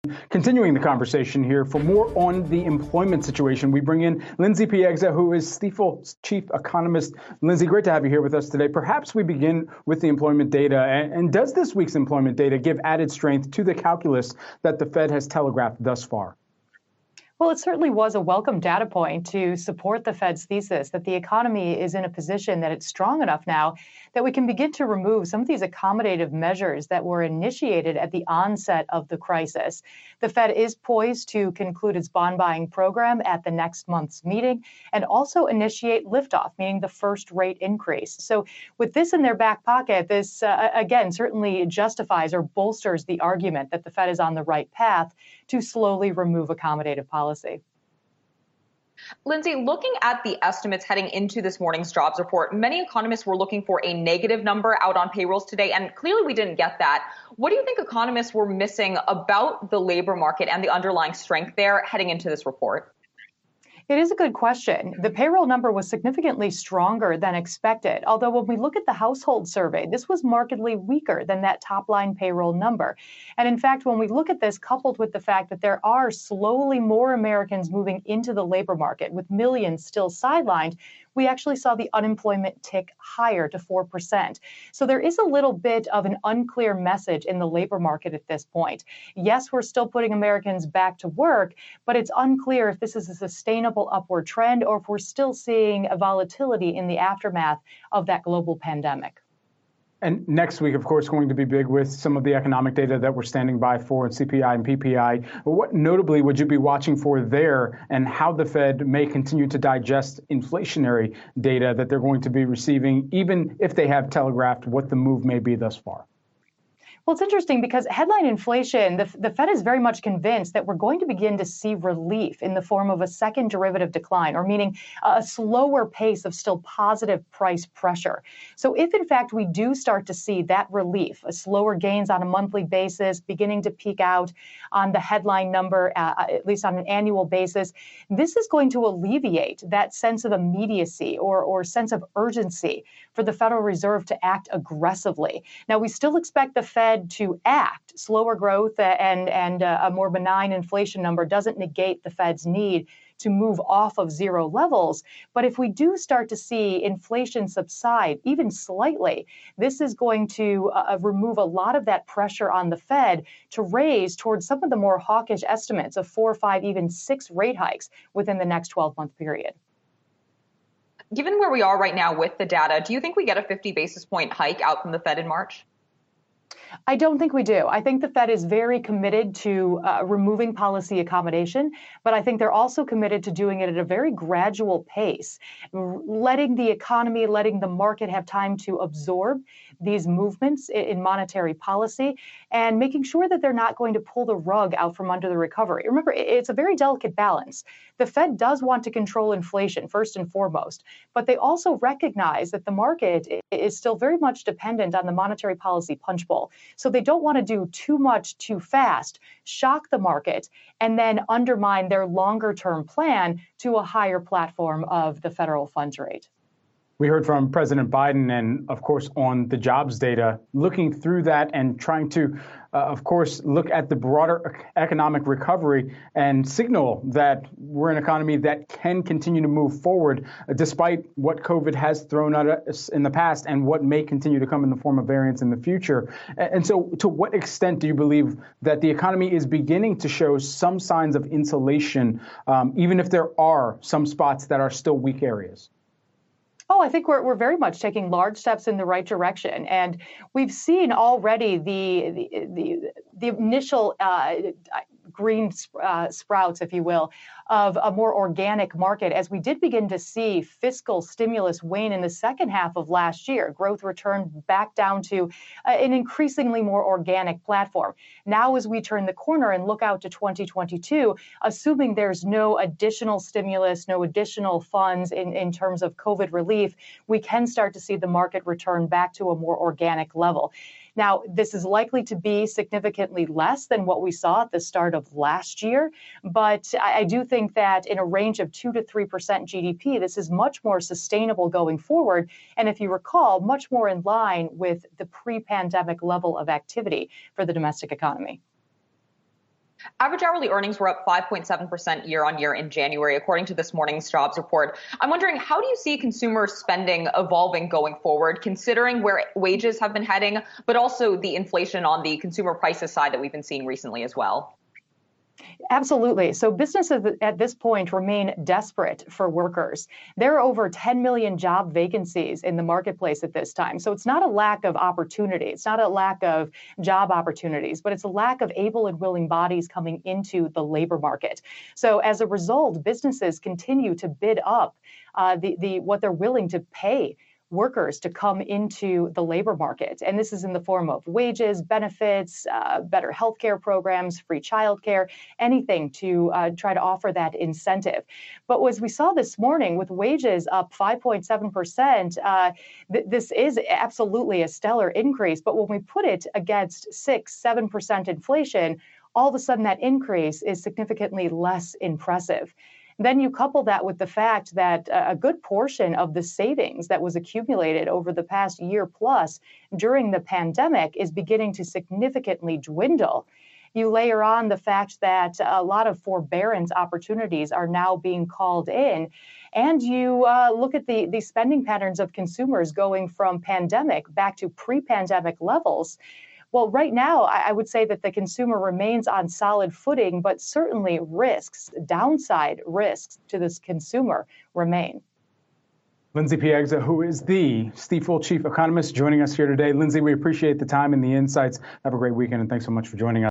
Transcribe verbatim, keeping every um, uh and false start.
Continuing the conversation here, for more on the employment situation, we bring in Lindsay Piegza, who is Stifel's chief economist. Lindsay, great to have you here with us today. Perhaps we begin with the employment data. And, and does this week's employment data give added strength to the calculus that the Fed has telegraphed thus far? Well, it certainly was a welcome data point to support the Fed's thesis that the economy is in a position that it's strong enough now that we can begin to remove some of these accommodative measures that were initiated at the onset of the crisis. The Fed is poised to conclude its bond buying program at the next month's meeting and also initiate liftoff, meaning the first rate increase. So with this in their back pocket, this, uh, again, certainly justifies or bolsters the argument that the Fed is on the right path to slowly remove accommodative policy. Lindsay, looking at the estimates heading into this morning's jobs report, many economists were looking for a negative number out on payrolls today, and clearly we didn't get that. What do you think economists were missing about the labor market and the underlying strength there heading into this report? It is a good question. The payroll number was significantly stronger than expected, although when we look at the household survey, this was markedly weaker than that top line payroll number. And in fact, when we look at this, coupled with the fact that there are slowly more Americans moving into the labor market, with millions still sidelined, we actually saw the unemployment tick higher to four percent. So there is a little bit of an unclear message in the labor market at this point. Yes, we're still putting Americans back to work, but it's unclear if this is a sustainable upward trend or if we're still seeing a volatility in the aftermath of that global pandemic. And next week, of course, going to be big with some of the economic data that we're standing by for C P I and P P I. What notably would you be watching for there, and how the Fed may continue to digest inflationary data that they're going to be receiving, even if they have telegraphed what the move may be thus far? Well, it's interesting because headline inflation, the, the Fed is very much convinced that we're going to begin to see relief in the form of a second derivative decline, or meaning a slower pace of still positive price pressure. So if, in fact, we do start to see that relief, a slower gains on a monthly basis, beginning to peak out on the headline number, uh, at least on an annual basis, this is going to alleviate that sense of immediacy or, or sense of urgency for the Federal Reserve to act aggressively. Now, we still expect the Fed to act. Slower growth and, and a more benign inflation number doesn't negate the Fed's need to move off of zero levels. But if we do start to see inflation subside, even slightly, this is going to uh, remove a lot of that pressure on the Fed to raise towards some of the more hawkish estimates of four, five, even six rate hikes within the next twelve-month period. Given where we are right now with the data, do you think we get a fifty basis point hike out from the Fed in March? I don't think we do. I think the Fed is very committed to uh, removing policy accommodation, but I think they're also committed to doing it at a very gradual pace, letting the economy, letting the market have time to absorb these movements in monetary policy and making sure that they're not going to pull the rug out from under the recovery. Remember, it's a very delicate balance. The Fed does want to control inflation first and foremost, but they also recognize that the market is still very much dependent on the monetary policy punch bowl. So they don't want to do too much too fast, shock the market, and then undermine their longer term plan to a higher platform of the federal funds rate. We heard from President Biden and, of course, on the jobs data, looking through that and trying to, uh, of course, look at the broader economic recovery and signal that we're an economy that can continue to move forward, uh, despite what COVID has thrown at us in the past and what may continue to come in the form of variants in the future. And so to what extent do you believe that the economy is beginning to show some signs of insulation, um, even if there are some spots that are still weak areas? Oh, I think we're we're very much taking large steps in the right direction, and we've seen already the the the, the initial uh, green uh, sprouts, if you will, of a more organic market as we did begin to see fiscal stimulus wane in the second half of last year. Growth returned back down to uh, an increasingly more organic platform. Now, as we turn the corner and look out to twenty twenty-two, assuming there's no additional stimulus, no additional funds in, in terms of COVID relief, we can start to see the market return back to a more organic level. Now, this is likely to be significantly less than what we saw at the start of last year, but I, I do think that in a range of two to three percent G D P, this is much more sustainable going forward. And if you recall, much more in line with the pre-pandemic level of activity for the domestic economy. Average hourly earnings were up five point seven percent year on year in January, according to this morning's jobs report. I'm wondering, how do you see consumer spending evolving going forward, considering where wages have been heading, but also the inflation on the consumer prices side that we've been seeing recently as well? Absolutely. So businesses at this point remain desperate for workers. There are over ten million job vacancies in the marketplace at this time. So it's not a lack of opportunity. It's not a lack of job opportunities, but it's a lack of able and willing bodies coming into the labor market. So as a result, businesses continue to bid up uh, the, the what they're willing to pay workers to come into the labor market. And this is in the form of wages, benefits, uh, better healthcare programs, free childcare, anything to uh, try to offer that incentive. But as we saw this morning with wages up five point seven percent, uh, th- this is absolutely a stellar increase. But when we put it against six, seven percent inflation, all of a sudden that increase is significantly less impressive. Then you couple that with the fact that a good portion of the savings that was accumulated over the past year plus during the pandemic is beginning to significantly dwindle. You layer on the fact that a lot of forbearance opportunities are now being called in, and you uh, look at the, the spending patterns of consumers going from pandemic back to pre-pandemic levels. Well, right now, I would say that the consumer remains on solid footing, but certainly risks, downside risks to this consumer remain. Lindsay Piegza, who is the Stifel chief economist, joining us here today. Lindsay, we appreciate the time and the insights. Have a great weekend, and thanks so much for joining us.